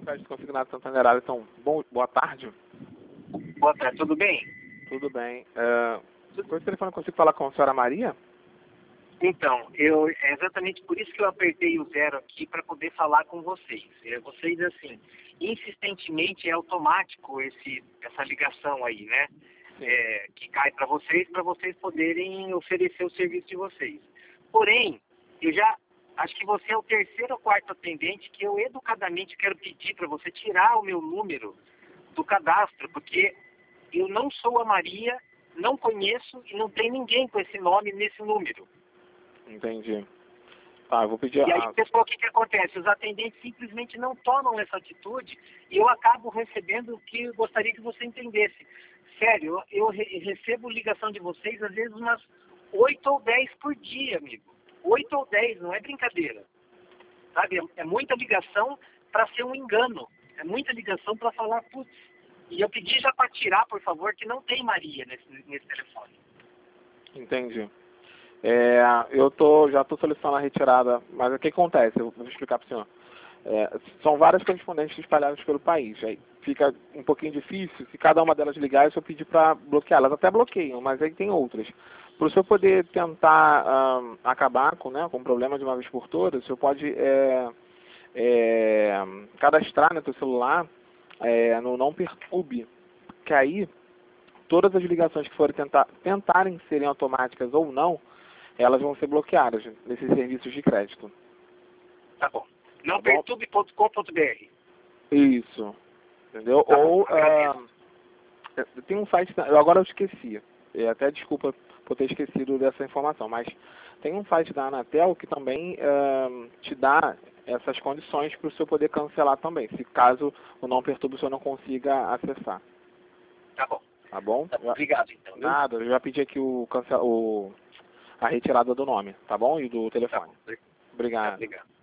Crédito Consignado Santander Alisson. Boa tarde. Boa tarde, tudo bem? Tudo bem. Com esse telefone eu consigo falar com a senhora Maria? Então, é exatamente por isso que eu apertei o 0 aqui para poder falar com vocês. Vocês, assim, insistentemente é automático essa ligação aí, né? Que cai para vocês poderem oferecer o serviço de vocês. Porém, eu já acho que você é o terceiro ou quarto atendente que eu educadamente quero pedir para você tirar o meu número do cadastro, porque eu não sou a Maria, não conheço e não tem ninguém com esse nome nesse número. Entendi. Tá, eu vou pedir E aí, pessoal, o que acontece? Os atendentes simplesmente não tomam essa atitude e eu acabo recebendo o que eu gostaria que você entendesse. Sério, eu recebo ligação de vocês, às vezes, umas 8 ou 10 por dia, amigo. 8 ou 10, não é brincadeira. Sabe? É muita ligação para ser um engano. É muita ligação para falar, putz. E eu pedi já para tirar, por favor, que não tem Maria nesse telefone. Entendi. Já estou solicitando a retirada, mas o que acontece? Eu vou explicar para o senhor. São várias correspondentes espalhadas pelo país. Aí fica um pouquinho difícil, se cada uma delas ligar, eu só pedir para bloquear. Elas até bloqueiam, mas aí tem outras. Para o senhor poder tentar acabar com o problema de uma vez por todas, o senhor pode cadastrar no seu celular no Não Perturbe, que aí todas as ligações que forem tentarem serem automáticas ou não, elas vão ser bloqueadas nesses serviços de crédito. Tá bom. Nãoperturbe.com.br. Isso. Entendeu? Tá ou bom, tem um site, agora eu esqueci. Até desculpa por ter esquecido dessa informação, mas tem um site da Anatel que também te dá essas condições para o senhor poder cancelar também, se caso o Não Perturbe o senhor não consiga acessar. Tá bom. Tá bom? Tá bom. Obrigado, então. Nada, eu já pedi aqui a retirada do nome, tá bom? E do telefone. Tá bom. Obrigado. Obrigado.